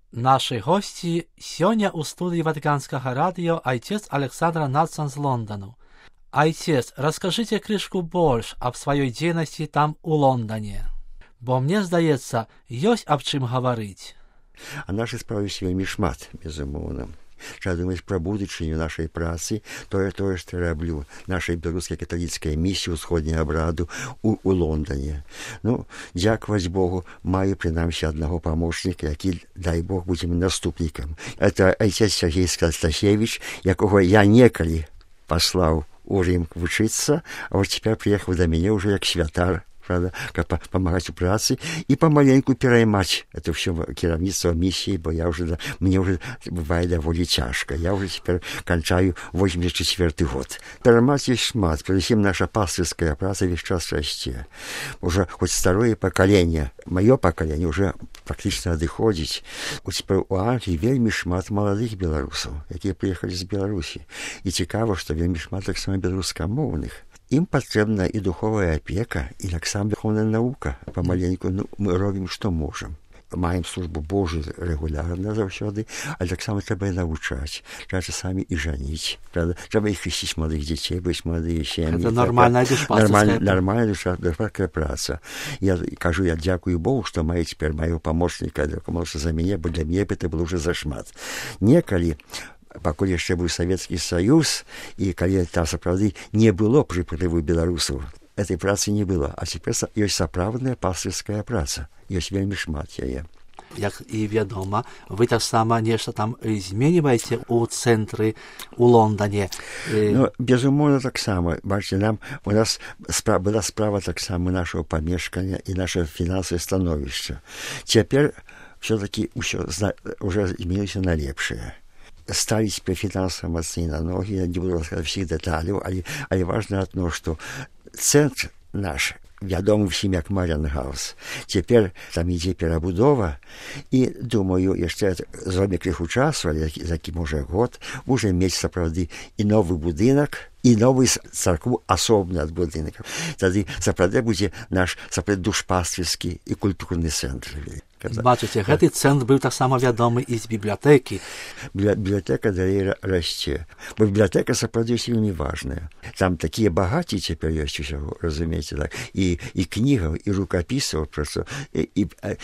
Наши гости сегодня у студии Ватиканского радио отец Александр Надсон из Лондона. Отец, расскажите крышку больше об своей деятельности там у Лондоне. Бо мне здається, есть об чим говорить. А наши справы вельмі шмат, безумоўна. Trzeba думаць пра будучыню нашай працы, тое, што раблю нашай беларускай каталіцкай місіі ўсходняга абраду у Лондоне. Ну, дзякаваць Богу, маю прынамсі аднаго памочніка, які, дай Бог, будзе наступнікам. Это отец Сергей Стасевич, якога я некалі паслаў у Рим вучыцца, а вот цяпер прыехаў да мяне ўжо як святар, правда, как помогать в праце и помаленьку переймать это все кіраўніцтва миссии, бо я уже, мне уже бывает довольно тяжко. Я уже теперь кончаю 84-й год. Переймать есть шмат, причем наша пастырская праца весь час расце. Уже хоть старое поколение, мое поколение уже практически адыходзіць. Теперь у Англии вельмі шмат молодых белорусов, якія приехали з Беларусі. И цікаво, что вельмі шмат таксама беларускамоўных. Им потребна и духовая опека, и таксама духовная наука. Помаленьку мы робим, что можем. Маем службу Божию регулярно заўсёды, а таксама трэба і навучаць. Трэба часамі і жаніць. Трэба і хрысціць маладых дзяцей, быць маладыя сем'і. Это нормальная душпастырская. Нормальная душпастырская праца. Я кажу, я дзякую Богу, што маю цяпер маего памочніка, молодшего за мяне, бо для мяне гэта было уже зашмат. Некалі пакуль яшчэ быў Савецкі Саюз, і калі там сапраўды не было прыплыву беларусаў, этой працы не было. А цяпер ёсць сапраўдная пастырская праца. Ёсць вельмі шмат яе. Як і вядома, вы таксама нешта там зменьваеце ў цэнтры у Лондоне. Ну, безумоўна, таксама. Бачыце, у нас была справа таксама нашего памешкання і наше фінансавае становішча. Цяпер все-таки ўсё уже змянілася на лепшае. Стали теперь финансово на ноги, я не буду рассказывать всех деталей, але важно одно, что центр наш, вядомы всім як Маріангаус, цяпер там ідзе перабудова, і, думаю, яшчэ зробе крыху часу, але за які, можа, год, уже мець сапраўды і новы будынак, і новую царкву асобна ад будынкаў. Тады сапраўды будзе наш сапраўды душпастырскі і культурны цэнтр. Бачыце, гэты цэнтр быў таксама вядомы і з бібліятэкі. Бібліятэка далей расце. Бо бібліятэка сапраўды вельмі важная. Там такія багаці цяпер ёсць усяго, разумееце, так? І кнігаў, і рукапісаў, проста, і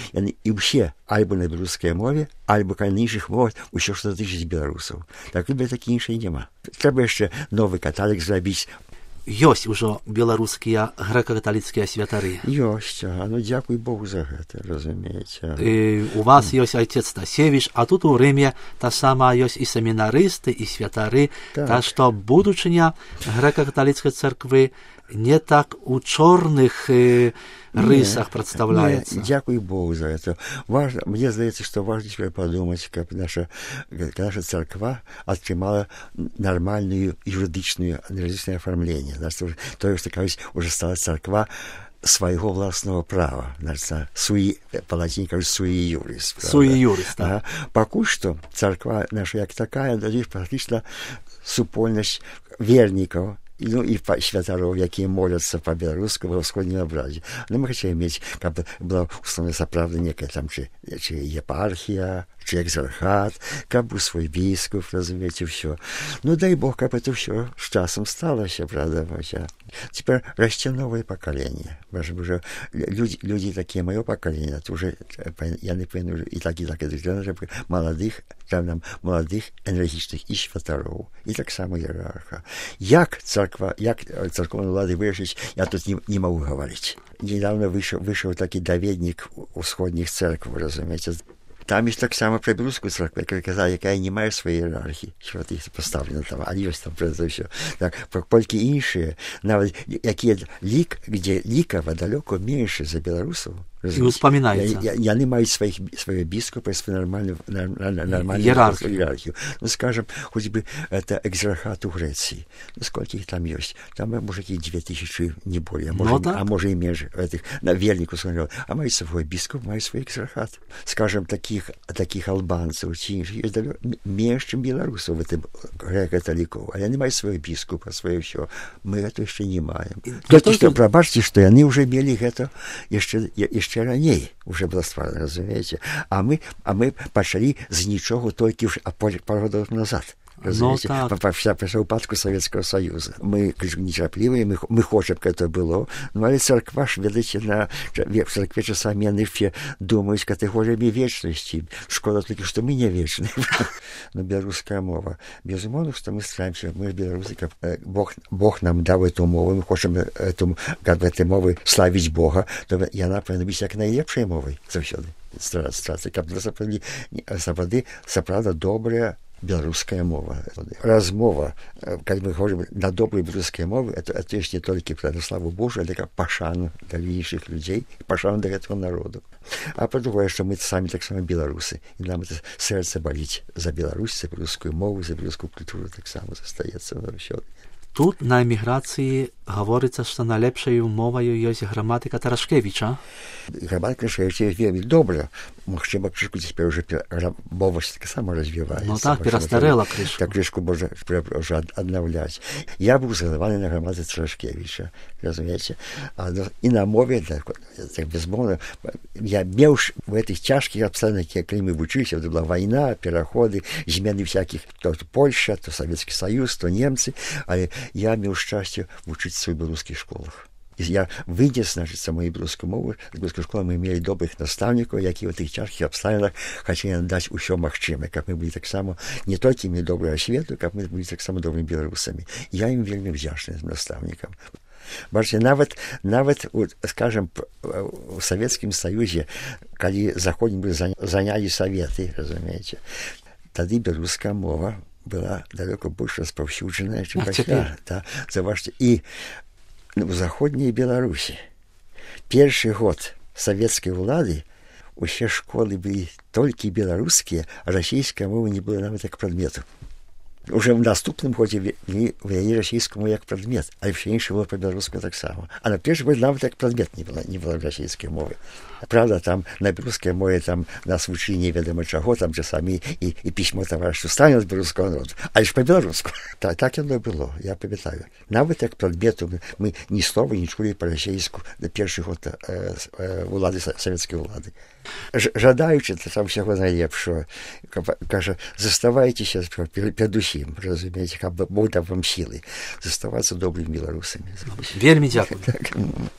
ўсе альбо на беларускай мове, альбо на іншых мовах, усё, што датычыць беларусаў. Так бібліятэкі іншай няма. Трэба яшчэ новы каталог зрабіць. Ёсць ужо беларускія грэка-каталіцкія святары. Ёсць, ну дзякуй Богу за гэта, разумееце. У вас ёсць отец Стасевич, а тут у Рыме таксама ёсць і семінарысты, і святары, так што будучыня грэка-каталіцкай царквы не так у чорных рысах представляется. Дякую Богу за это. Важно, мне здаецца, што важно теперь подумать, каб наша церква атрымала нормальную юридичное оформление. То, что, кажется, уже стала церква свайго власного права. Значит, по-латині кажуть, суи юрис. Суи юрис, так. Пакуль што церква наша як такая дадзе практычна супольнасць вернікаў, ну и святаров, якія моляцца по-беларуску ва ўсходнім абразе. Но мы хотим иметь, как бы была установлена сапраўда некая там чи епархия, чи экзархат, как бы свой бискуп, разумеете, все. Ну дай Бог, как это все с часом сталося, правда, теперь расце новое поколение. Уже люди такие, мое поколение, это уже, я не понимаю, и так, молодых, там молодых, энергичных и святаров, и так само иерарха. Як церковной влады вырашить, я тут не могу говорить. Недавно вышел такой доведник усходних церквей, разумеете. Там есть так само про белорусскую церковь, якая не мае своей иерархии, що їх поставлено там, а есть там про это все. Так, про колькі іншыя, нават якія где лікава далеко меньше за белорусов. И успоминается. Яны маюць свое біскупа, свою нормальную иерархию. Ну, скажем, хоть бы это экзархат у Греции. Ну, сколько их там есть? Там, может, и 2000, не более. А может, и меньше. Вернику смотрел. А маюць свой бискуп, маюць свой экзархат. Скажем, таких албанцев, есть меньше, чем белорусов, это греко-католиков. А они маюць свой бискупа, свое все. Мы это еще не маем. Только что, пробачьте, что они уже имели это еще яшчэ раней уже было стварана, разумееце, а мы пачалі з нічога толькі пару гадоў назад. Разумеете, пасля упадку Советского Союза. Мы нетерпливые, мы хотим, как это было, но але церква ж, ведаете, в церкве часами они все думают категориями вечности. Шкода только, что мы не вечны. Но белорусская мова. Безумовно, что мы стараемся, мы белорусы, как Бог нам дал эту мову, мы хотим как в этой мове славить Бога, то и она повинна быть как наилепшей мовой завсёды. Стараться, как сапраўда добрая белорусская мова. Размова, как мы говорим, на доброй белорусской мове, это не только на славу Божию, это как пашану для інших людей, пашану для этого народу. А по-другому, что мы сами так само белорусы, и нам это сердце болит за Беларусь, за белорусскую мову, за белорусскую культуру, так само застаецца на ўсё. Тут на эміграцыі гаворыцца, што найлепшаю моваю ёсць граматыка Тарашкевіча. Граматыка Тарашкевіча вельмі добра. Магчыма, крышку цяпер уже мова так само развіваецца. Ну так, перастарэла крышку. Так крышку можна уже аднаўляць. Я быў загадаваны на граматыцы Тарашкевіча, разумееце. І на мове, так безмоўна, я меў в этих цяжкіх абставінах, калі мы вучыліся, была вайна, пераходы, змены всякіх, то Польша, то Советский Союз, то немцы, але я меў шчасце вучыцца ў беларускіх школах. І я вынес, значыць, мою беларускую мову. З беларускай школы мы мелі добрых настаўнікаў, якія ў тых цяжкіх абставінах хацелі нам даць усё магчымае, каб мы былі таксама не толькі мелі добрую асвету, каб мы былі таксама добрымі беларусамі. Я ім вельмі вдзячны настаўнікам. Бачыце, нават, скажем, у Савецкім Саюзе, калі заходнім занялі саветы, разумееце, тады беларуская мова была далеко больше распаўсюджаная, чым пасля. Заважце, і в заходняй Беларусі першы год савецкай улады усе школы былі толькі беларускія, а расійская мова не было нават як прадмету. Уже в наступным годзе ввялі расійскую мову як прадмет, але все іншае было па-беларуску таксама. А на першы год нават як прадмет не было расійскай мовы. Правда, там на беларускай мове там нас вучылі невядома чаго, там часамі і пісьмо таварышу Сталіна з беларускага народу, але ж па-беларуску. Так яно было, я памятаю. Нават як прадмету мы ні слова не чулі па-расійску на першы год улады, савецкай улады. Жадаючы там усяго найлепшого, кажа, заставайцеся перад усім, разумееце, каб Бог даў вам сілы заставацца добрымі беларусамі. Вельмі дзякую.